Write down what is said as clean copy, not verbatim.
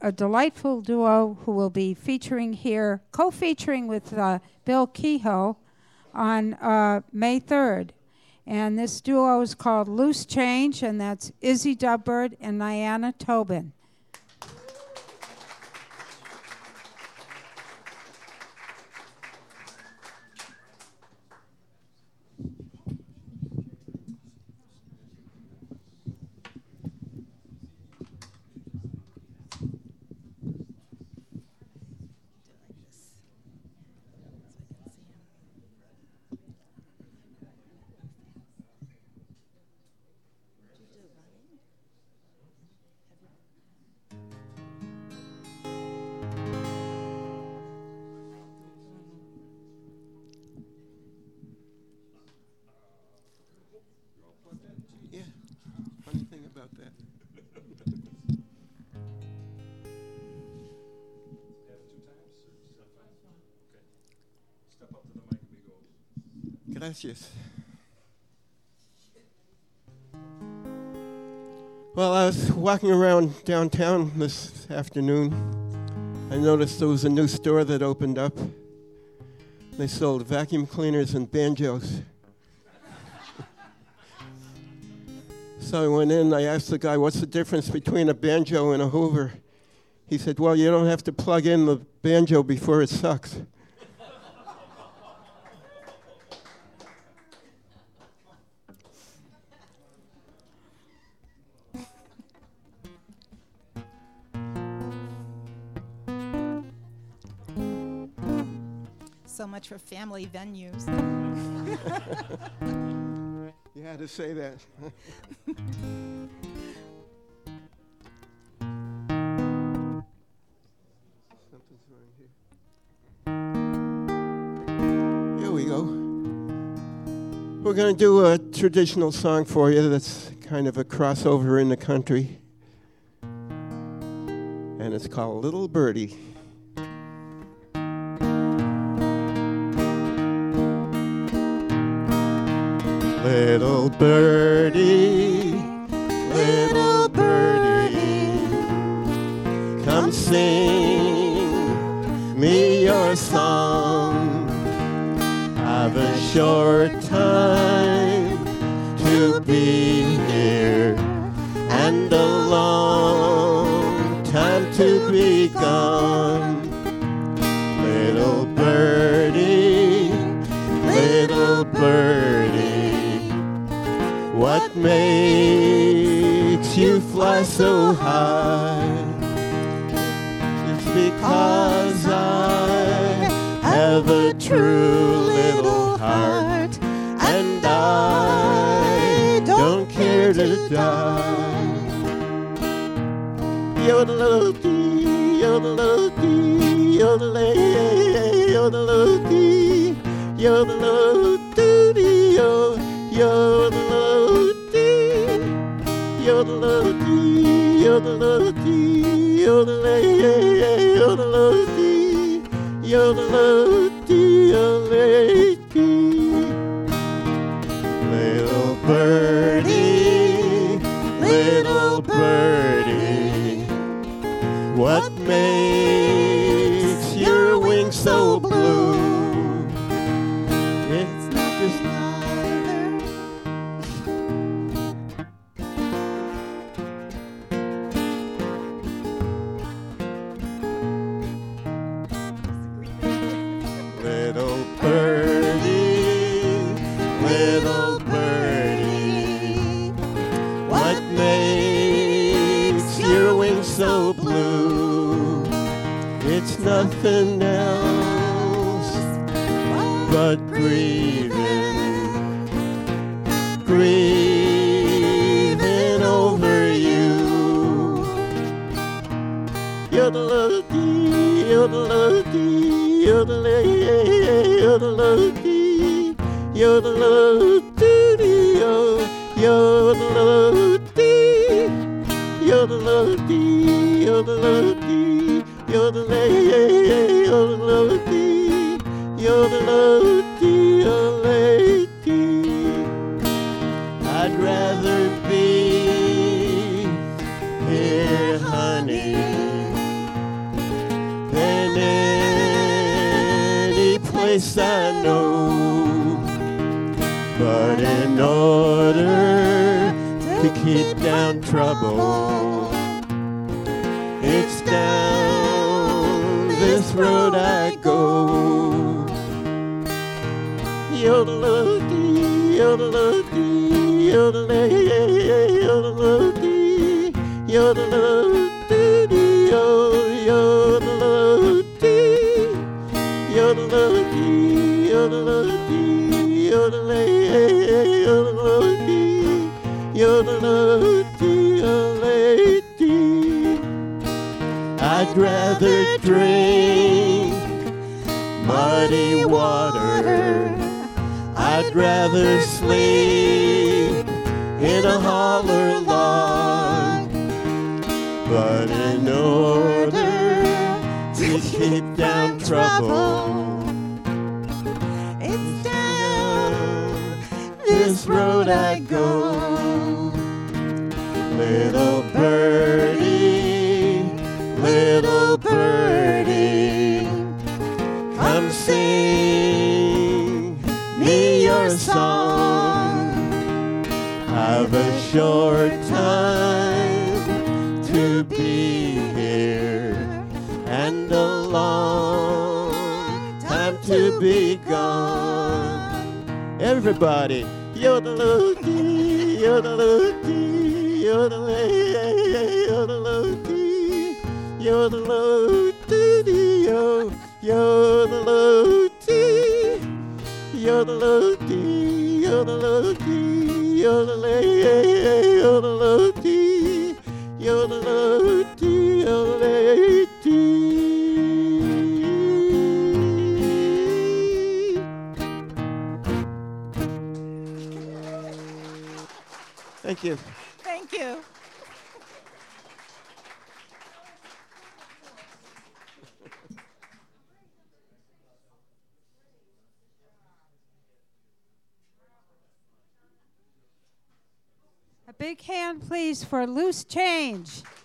a delightful duo who will be featuring here, co-featuring with Bill Kehoe on May 3rd. And this duo is called Loose Change, and that's Izzy Dubbird and Niana Tobin. Gracias. Well, I was walking around downtown this afternoon. I noticed there was a new store that opened up. They sold vacuum cleaners and banjos. So I went in, I asked the guy, what's the difference between a banjo and a Hoover? He said, well, you don't have to plug in the banjo before it sucks. So much for family venues. You had to say that. Something's wrong here. Here we go. We're going to do a traditional song for you that's kind of a crossover in the country. And it's called Little Birdie. Little birdie, come sing me your song. I've a short time to be here and a long time to be gone. Little birdie, what makes you fly so high? It's because I have a true little heart, and I don't care to die. Yodel-dee, yodel-dee, yodel-ay, yodel-dee, yodel-dee, yodel-dee, yodel-dee, yodel-dee, yodel-ay, yodel-dee, yodel-dee, yodel-dee. Little birdie, what makes your wings so blue? It's not just little birdie, what makes your wings so blue? It's nothing else but grieving over you. Yodel-dee, yodel-dee, yodel-ay, yodel-dee, yodel-dee, yodel-dee, yodel-dee, yodel-dee, yodel-ay, yodel-dee, yodel-dee, yodel-dee. I'd rather be here, honey, place I know. But in order to keep down trouble, it's down this road I go. Yodel-o-dee, yodel-o-dee, yodel-ay, yodel-o-dee, yodel-o-dee, yodel-o-dee, yodel-o-dee, yodel-o-dee, yodel-ay, yodel-o-dee, yodel-o-dee, yodel-ay-dee. I'd rather drink muddy water. I'd rather sleep in a holler log. But in order to keep down trouble, it's down this road I go. Little birdie, little birdie, come sing me your song. I've a short time to be here and a long time to be gone. Everybody, yodel-o-dee, yodel-o-dee, yodel-ay, yodel-o-dee, yodel-o-dee, yodel-o-dee, yodel-o-dee, yodel-o-dee, yodel-ay, yodel-o-dee, yodel-o-dee, yodel-ay-dee. Thank you. Thank you. A big hand, please, for Loose Change.